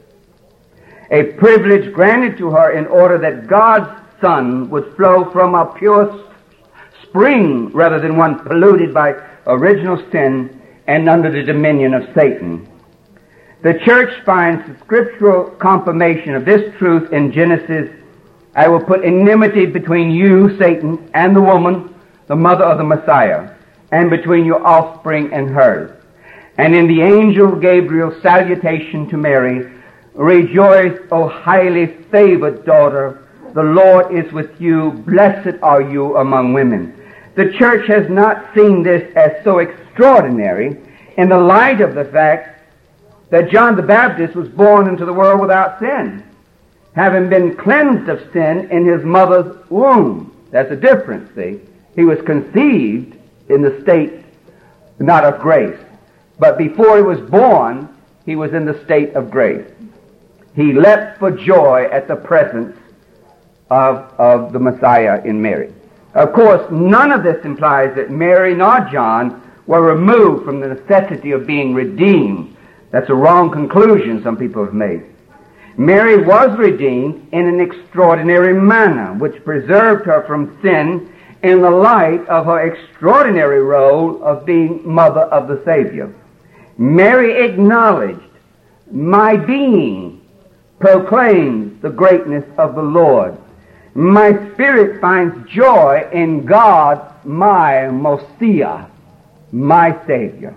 Speaker 1: a privilege granted to her in order that God's Son would flow from a pure spring rather than one polluted by original sin and under the dominion of Satan. The church finds the scriptural confirmation of this truth in Genesis. I will put enmity between you, Satan, and the woman, the mother of the Messiah, and between your offspring and hers. And in the angel Gabriel's salutation to Mary, rejoice, O highly favored daughter, the Lord is with you, blessed are you among women. The church has not seen this as so extraordinary in the light of the fact that John the Baptist was born into the world without sin, having been cleansed of sin in his mother's womb. That's a difference, see. He was conceived in the state, not of grace, but before he was born, he was in the state of grace. He leapt for joy at the presence of the Messiah in Mary. Of course, none of this implies that Mary nor John were removed from the necessity of being redeemed. That's a wrong conclusion some people have made. Mary was redeemed in an extraordinary manner, which preserved her from sin in the light of her extraordinary role of being mother of the Savior. Mary acknowledged, my being proclaims the greatness of the Lord. My spirit finds joy in God, my Messiah, my Savior.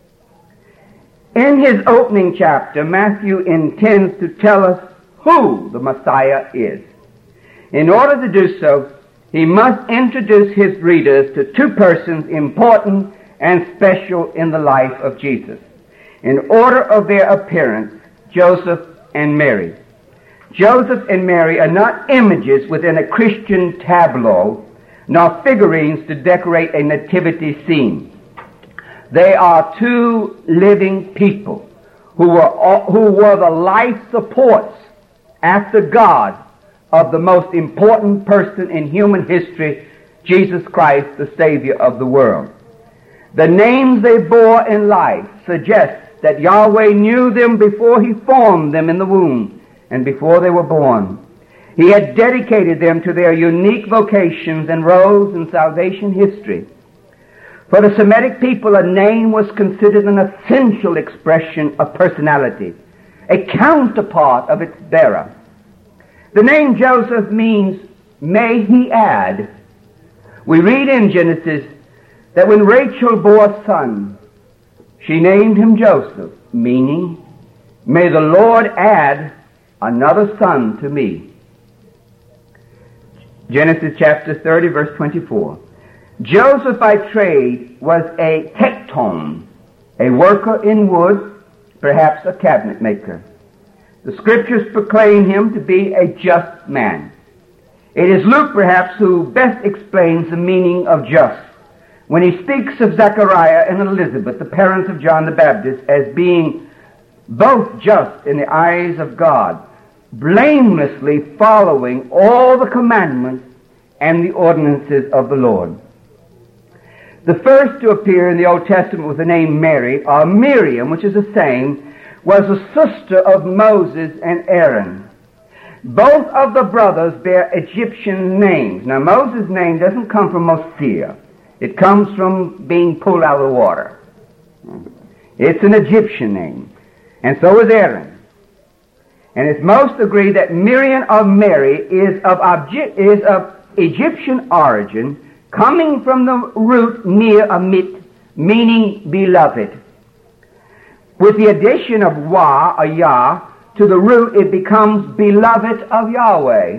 Speaker 1: In his opening chapter, Matthew intends to tell us who the Messiah is. In order to do so, he must introduce his readers to two persons important and special in the life of Jesus. In order of their appearance, Joseph and Mary. Joseph and Mary are not images within a Christian tableau, nor figurines to decorate a nativity scene. They are two living people who were the life supports after God of the most important person in human history, Jesus Christ, the Savior of the world. The names they bore in life suggest that Yahweh knew them before he formed them in the womb and before they were born. He had dedicated them to their unique vocations and roles in salvation history. For the Semitic people, a name was considered an essential expression of personality, a counterpart of its bearer. The name Joseph means, may he add. We read in Genesis that when Rachel bore a son, she named him Joseph, meaning, may the Lord add another son to me. Genesis chapter 30, verse 24. Joseph by trade was a tekton, a worker in wood, perhaps a cabinet maker. The Scriptures proclaim him to be a just man. It is Luke, perhaps, who best explains the meaning of just when he speaks of Zechariah and Elizabeth, the parents of John the Baptist, as being both just in the eyes of God, blamelessly following all the commandments and the ordinances of the Lord. The first to appear in the Old Testament with the name Mary, or Miriam, which is the same, was the sister of Moses and Aaron. Both of the brothers bear Egyptian names. Now, Moses' name doesn't come from Mosiah. It comes from being pulled out of the water. It's an Egyptian name. And so is Aaron. And it's most agreed that Miriam or Mary is of Egyptian origin, coming from the root near amit, meaning beloved. With the addition of wa or yah to the root, it becomes beloved of Yahweh.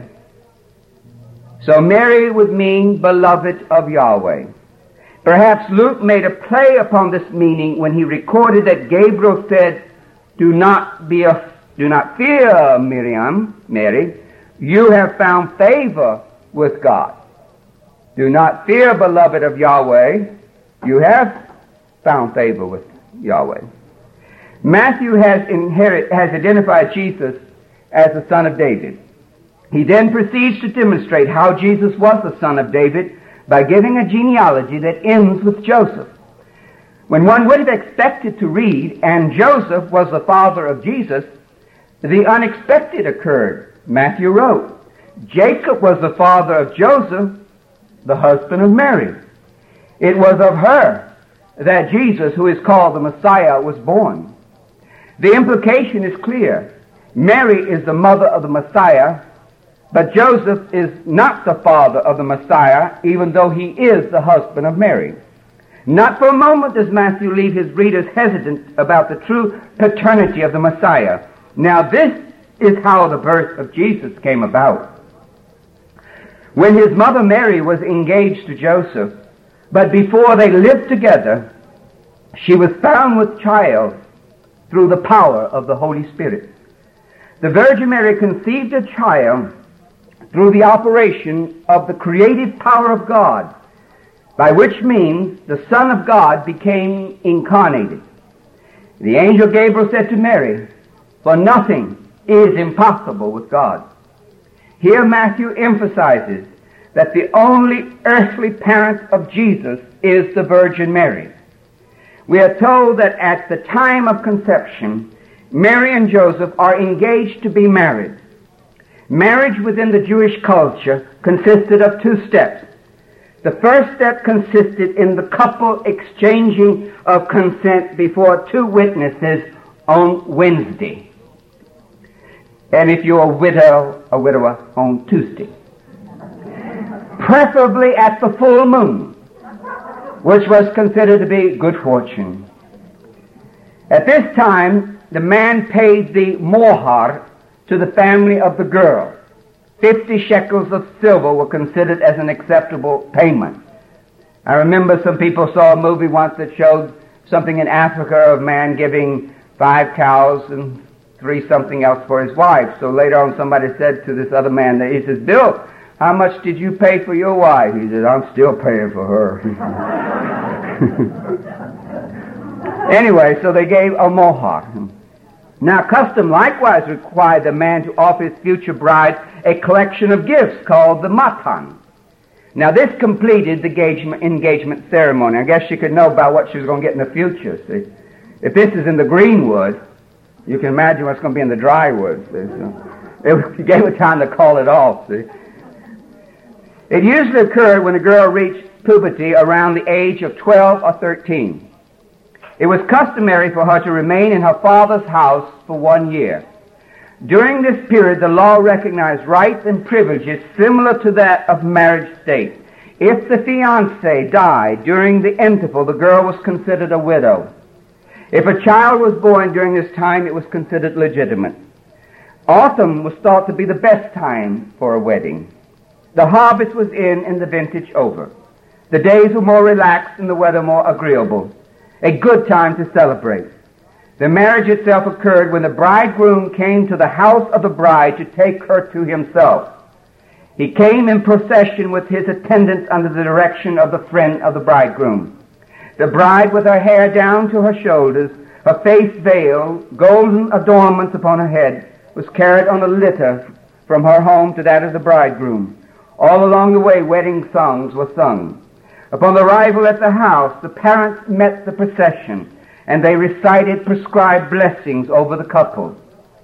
Speaker 1: So Mary would mean beloved of Yahweh. Perhaps Luke made a play upon this meaning when he recorded that Gabriel said, Do not fear, Mary, you have found favor with God. Do not fear, beloved of Yahweh, you have found favor with Yahweh. Matthew has identified Jesus as the son of David. He then proceeds to demonstrate how Jesus was the son of David by giving a genealogy that ends with Joseph. When one would have expected to read, and Joseph was the father of Jesus, the unexpected occurred. Matthew wrote, Jacob was the father of Joseph, the husband of Mary. It was of her that Jesus, who is called the Messiah, was born. The implication is clear. Mary is the mother of the Messiah, but Joseph is not the father of the Messiah, even though he is the husband of Mary. Not for a moment does Matthew leave his readers hesitant about the true paternity of the Messiah. Now this is how the birth of Jesus came about. When his mother Mary was engaged to Joseph, but before they lived together, she was found with child through the power of the Holy Spirit. The Virgin Mary conceived a child through the operation of the creative power of God, by which means the Son of God became incarnated. The angel Gabriel said to Mary, For nothing is impossible with God. Here Matthew emphasizes that the only earthly parent of Jesus is the Virgin Mary. We are told that at the time of conception, Mary and Joseph are engaged to be married. Marriage within the Jewish culture consisted of two steps. The first step consisted in the couple exchanging of consent before two witnesses on Wednesday. And if you're a widower, on Tuesday. Preferably at the full moon, which was considered to be good fortune. At this time, the man paid the mohar to the family of the girl. 50 shekels of silver were considered as an acceptable payment. I remember some people saw a movie once that showed something in Africa of a man giving 5 cows and 3 something else for his wife. So later on somebody said to this other man, that he says, Bill, how much did you pay for your wife? He said, I'm still paying for her. Anyway, so they gave a mohar. Now, custom likewise required the man to offer his future bride a collection of gifts called the matan. Now, this completed the engagement ceremony. I guess she could know about what she was going to get in the future, see. If this is in the green wood, you can imagine what's going to be in the dry wood, see. So it gave her time to call it off, see. It usually occurred when a girl reached puberty around the age of 12 or 13. It was customary for her to remain in her father's house for 1 year. During this period, the law recognized rights and privileges similar to that of marriage state. If the fiancé died during the interval, the girl was considered a widow. If a child was born during this time, it was considered legitimate. Autumn was thought to be the best time for a wedding. The harvest was in and the vintage over. The days were more relaxed and the weather more agreeable. A good time to celebrate. The marriage itself occurred when the bridegroom came to the house of the bride to take her to himself. He came in procession with his attendants under the direction of the friend of the bridegroom. The bride, with her hair down to her shoulders, her face veiled, golden adornments upon her head, was carried on a litter from her home to that of the bridegroom. All along the way, wedding songs were sung. Upon arrival at the house, the parents met the procession, and they recited prescribed blessings over the couple.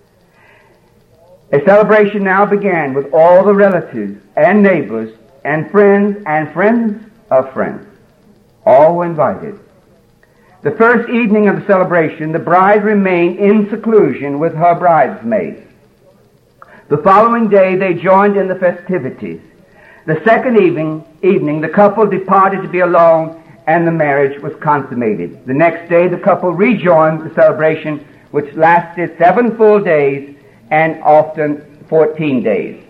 Speaker 1: A celebration now began with all the relatives and neighbors and friends of friends. All were invited. The first evening of the celebration, the bride remained in seclusion with her bridesmaids. The following day, they joined in the festivities. The second evening, the couple departed to be alone, and the marriage was consummated. The next day, the couple rejoined the celebration, which lasted 7 full days and often 14 days.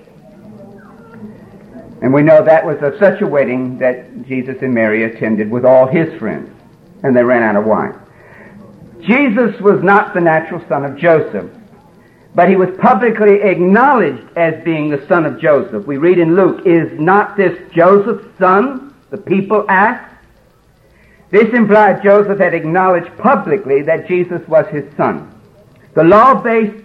Speaker 1: And we know that was such a wedding that Jesus and Mary attended with all his friends, and they ran out of wine. Jesus was not the natural son of Joseph, but he was publicly acknowledged as being the son of Joseph. We read in Luke, "Is not this Joseph's son?" the people asked. This implied Joseph had acknowledged publicly that Jesus was his son. The law based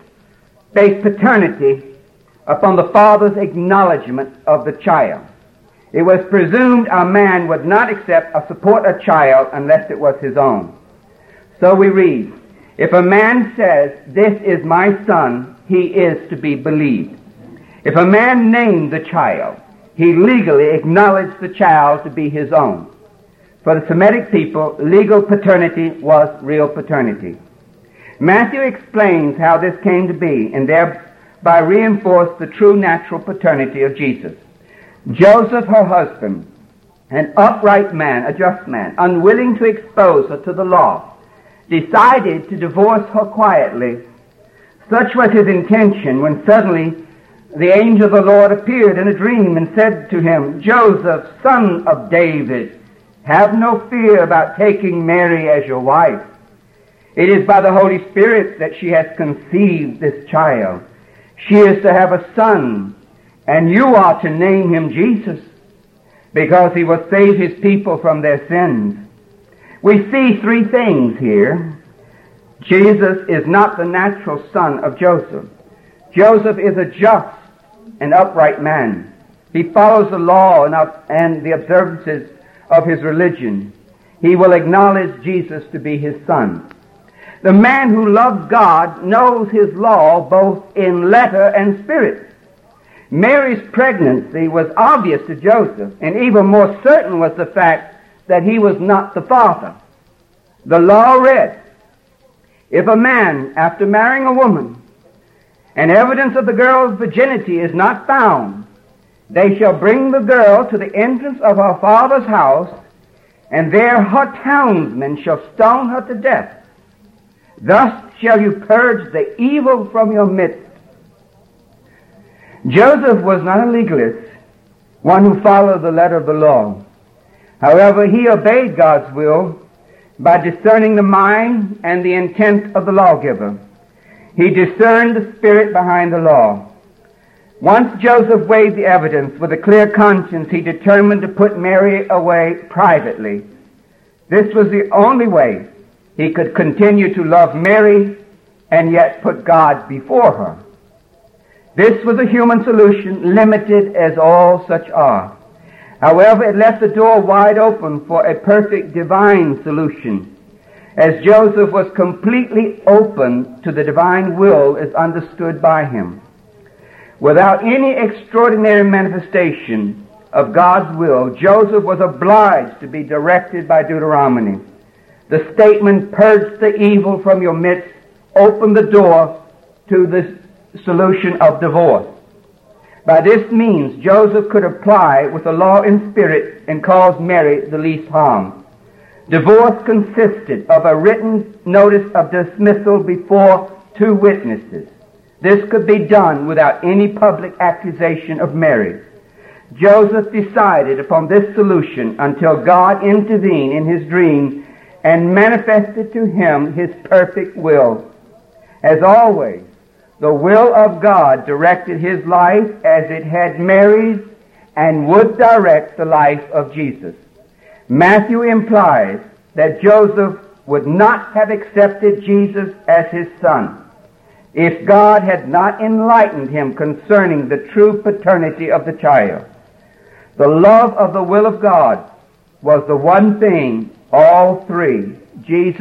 Speaker 1: paternity upon the father's acknowledgement of the child. It was presumed a man would not accept or support a child unless it was his own. So we read, "If a man says, 'This is my son,' he is to be believed. If a man named the child, he legally acknowledged the child to be his own." For the Semitic people, legal paternity was real paternity. Matthew explains how this came to be and thereby reinforced the true natural paternity of Jesus. Joseph, her husband, an upright man, a just man, unwilling to expose her to the law, decided to divorce her quietly. Such was his intention when suddenly the angel of the Lord appeared in a dream and said to him, "Joseph, son of David, have no fear about taking Mary as your wife. It is by the Holy Spirit that she has conceived this child. She is to have a son, and you are to name him Jesus, because he will save his people from their sins." We see 3 things here. Jesus is not the natural son of Joseph. Joseph is a just and upright man. He follows the law and the observances of his religion. He will acknowledge Jesus to be his son. The man who loves God knows his law both in letter and spirit. Mary's pregnancy was obvious to Joseph, and even more certain was the fact that he was not the father. The law read, "If a man, after marrying a woman, and evidence of the girl's virginity is not found, they shall bring the girl to the entrance of her father's house, and there her townsmen shall stone her to death. Thus shall you purge the evil from your midst." Joseph was not a legalist, one who followed the letter of the law. However, he obeyed God's will by discerning the mind and the intent of the lawgiver. He discerned the spirit behind the law. Once Joseph weighed the evidence with a clear conscience, he determined to put Mary away privately. This was the only way he could continue to love Mary and yet put God before her. This was a human solution, limited as all such are. However, it left the door wide open for a perfect divine solution, as Joseph was completely open to the divine will as understood by him. Without any extraordinary manifestation of God's will, Joseph was obliged to be directed by Deuteronomy. The statement, "Purge the evil from your midst," opened the door to the solution of divorce. By this means, Joseph could apply with the law in spirit and cause Mary the least harm. Divorce consisted of a written notice of dismissal before 2 witnesses. This could be done without any public accusation of Mary. Joseph decided upon this solution until God intervened in his dream and manifested to him his perfect will. As always, the will of God directed his life as it had Mary's and would direct the life of Jesus. Matthew implies that Joseph would not have accepted Jesus as his son if God had not enlightened him concerning the true paternity of the child. The love of the will of God was the one thing all 3, Jesus,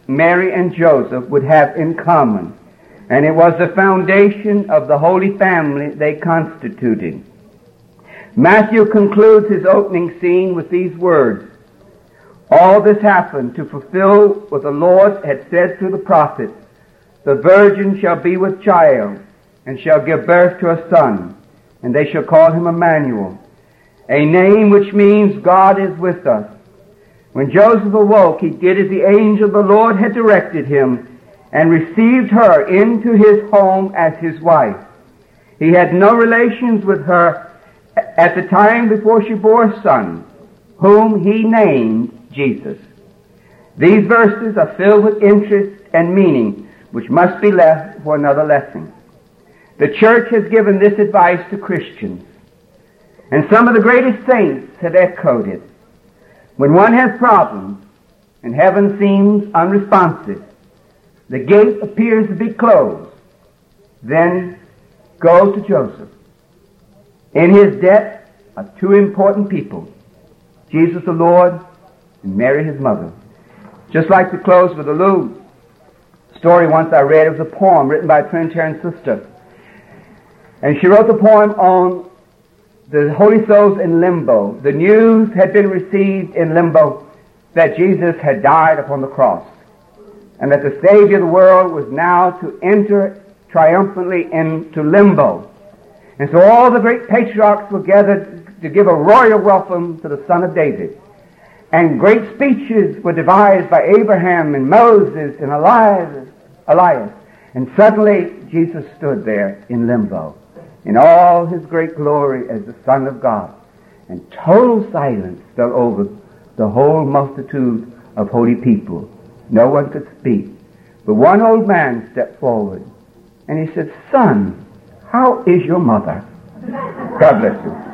Speaker 1: Mary and Joseph would have in common, and it was the foundation of the Holy Family they constituted. Matthew concludes his opening scene with these words, "All this happened to fulfill what the Lord had said through the prophet, the virgin shall be with child, and shall give birth to a son, and they shall call him Emmanuel, a name which means God is with us." When Joseph awoke, he did as the angel of the Lord had directed him, and received her into his home as his wife. He had no relations with her at the time before she bore a son, whom he named Jesus. These verses are filled with interest and meaning, which must be left for another lesson. The church has given this advice to Christians, and some of the greatest saints have echoed it. When one has problems and heaven seems unresponsive, the gate appears to be closed, then go to Joseph. In his debt are two important people, Jesus the Lord and Mary his mother. Just like to close with a little story once I read. It was a poem written by a Trinitarian sister. And she wrote the poem on the holy souls in limbo. The news had been received in limbo that Jesus had died upon the cross, and that the Savior of the world was now to enter triumphantly into limbo. And so all the great patriarchs were gathered to give a royal welcome to the Son of David. And great speeches were devised by Abraham and Moses and Elias. And suddenly Jesus stood there in limbo, in all his great glory as the Son of God. And total silence fell over the whole multitude of holy people. No one could speak. But one old man stepped forward, and he said, "Son, how is your mother?" God bless you.